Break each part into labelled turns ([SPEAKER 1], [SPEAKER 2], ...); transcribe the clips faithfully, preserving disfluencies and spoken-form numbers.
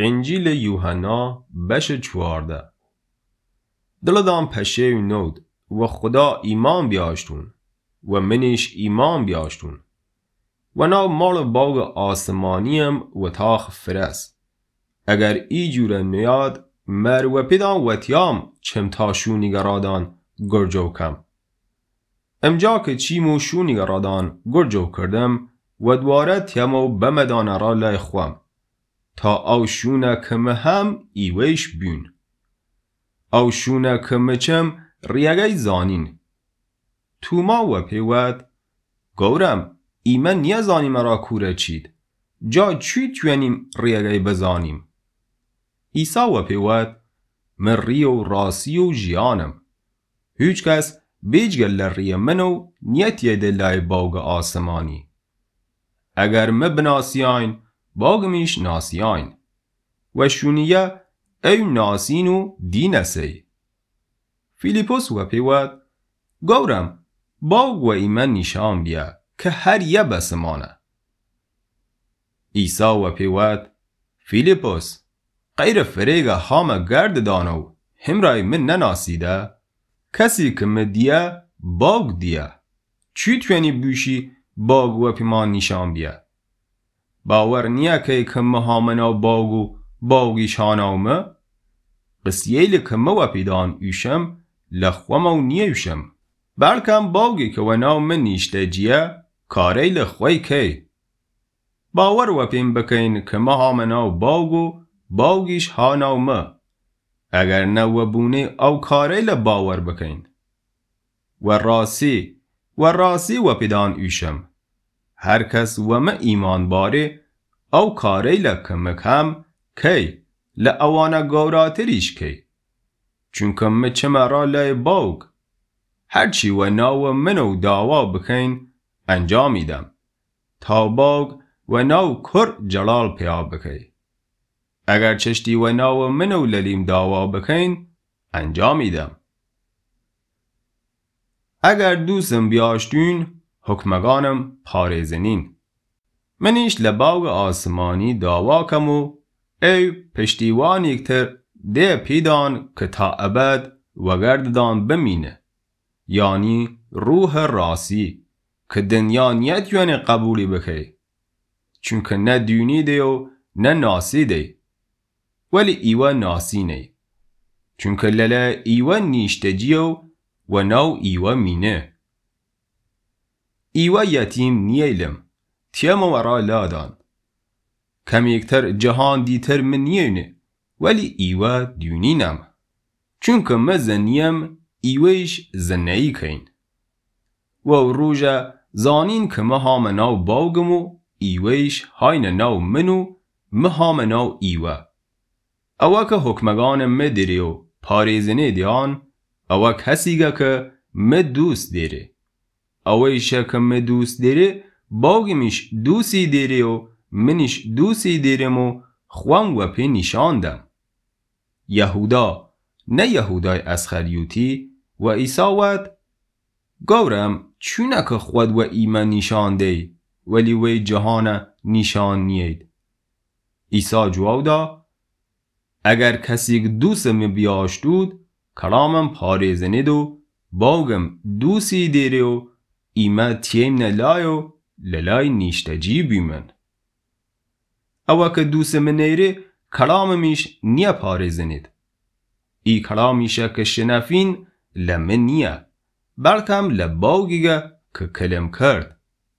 [SPEAKER 1] انجیل یوحنا بش چوارده. دلدان پشه نود و خدا ایمان بیاشتون و منیش ایمان بیاشتون و ناو مال باغ آسمانیم و تاخ فرست. اگر ای جور نیاد مر و پیدان و تیام چم تا شونیگرادان گرجو کم. امجا که چیمو شونیگرادان گرجو کردم و دواره تیامو بمدان را لای خوام تا او شونه کمه هم ایویش بین. او شونه کمه چم ریگای زانین. تو ما و پیوت گورم ایمن نیا زانیم را کوره چید. جا چی توینیم ریگای بزانیم. ایسا و پیوت من ریو راسی و جیانم. هیچ کس بیجگل ری منو نیت یه دلای باغ آسمانی. اگر مبناسیاین باغ میش ناسیاین و شونیه ای ناسینو دینسی. فیلیپوس و پیوت گورم باغ و ایمن نشان بیا که هر یه بسمانه. ایسا و پیوت فیلیپوس غیر فریگ هام گرد دانو همرای من نناسیده کسی که مدیه باغ دیه چی توینی بوشی باغ و پیمان نشان بیا. باور نیا که کم هامنا باغو باغیش هاناومه قسییل کم و پیدان ایشم لخوامو نیوشم بلکم باغی که وناو من نیشته جیه کاری لخوی که باور و پیم بکین کم هامنا باغو باغیش هاناومه اگر نو بونه او کاری لباور بکین و راسی و راسی و پیدان ایشم هر کس و ما ایمان باره او کاری لکم کم کی لعوانا گوراتریش کی چونکه ما چما را لای باغ هرچی و ناو منو داوا بکین انجامیدم تا باغ و ناو کر جلال پیا بکی. اگر چشتی و ناو منو للیم داوا بکین انجامیدم. اگر دوستم بیاشتون حکمگانم پارزنین. منیش لباغ آسمانی داوا کمو ای پشتیوان یکتر ده پیدان که تا ابد و گرددان بمینه یعنی روح راسی که دنیا نیت یعنی قبولی بکی چونکه نه دونی ده و نه ناسی ده ولی ایوه ناسی نه چونکه لله ایوه نیشته جیو و نو ایوه مینه. ایوه یتیم نیلم تیم ورا لادان کم یکتر جهان دیتر من نیونه ولی ایوه دونینم چونکه من زنیم ایوهش زنهی کین و روژه زانین که مها مناو باوگمو ایوهش هاین ناو منو مها مناو ایوه اوه که حکمگان مدری و پاریزنه دیان اوه کسیگه که مد دوست دیره اوهشه که مد دوست دیره باوگمیش دوستی دیره و منیش دوستی دیرم و خوام و پی نشاندم. یهودا نه یهودای اسخریوتی و ایساوت گورم چونه که خود و ایمان نشان دی ولی وی جهان نشان نید. ایسا جواب دا اگر کسی دوستم بیاشتود کلامم پارزنید و باوگم دوستی دیره و ایمان تیم نلای و للای نیشتجی بیمن. اوه که دوست من نیره کلام میش نیا پارزنید. ای کلامیشه که شنفین لمن نیا بلکم لباوگیگه که کلم کرد.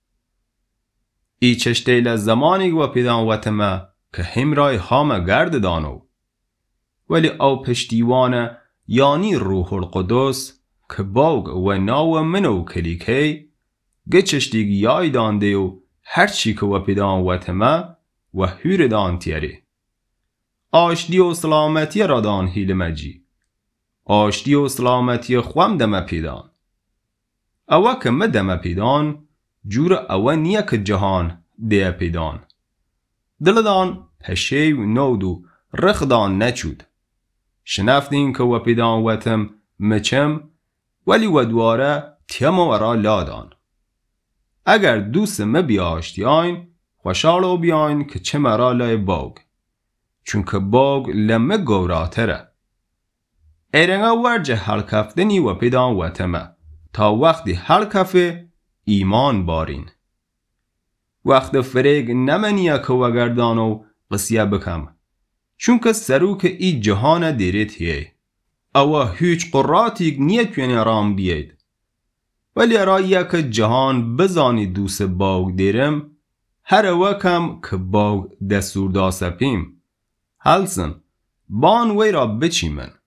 [SPEAKER 1] ای چشته لزمانی و پیدان وطمه که همرای هامه گرد دانو ولی او پشتیوانه یعنی روح القدس که باوگ و ناو منو کلیکه گه چشتیگ یای دانده و هرچی که و پیدان وطمه و هور دان تیره. آشتی و سلامتی را دان هیل مجی. آشتی و سلامتی خوام دم پیدان. اوه که مدم پیدان جور اوه نیه که جهان ده پیدان. دلدان پشه و نودو رخدان نچود. شنفتین که و پیدان وطم مچم ولی و دواره تیم و را لادان. اگر دوست مبیاشتیاین خوشحالو بیاین که چه مرا لای باغ چونکه باگ لمه گوراتره. ایرنگا ورجه هل کفتنی و پیدان و تمه تا وقتی هل کفه ایمان بارین. وقت فریگ نمنیه که وگردانو قصیه بکم چونکه سروک ای جهان دیرت هیه اوه هیچ قراتیگ نیت یعنی رام بیید ولی رایه که جهان بزانی دوست باگ دیرم هر وکم که باگ دستور داسپیم هلسن بان وی را بچیمن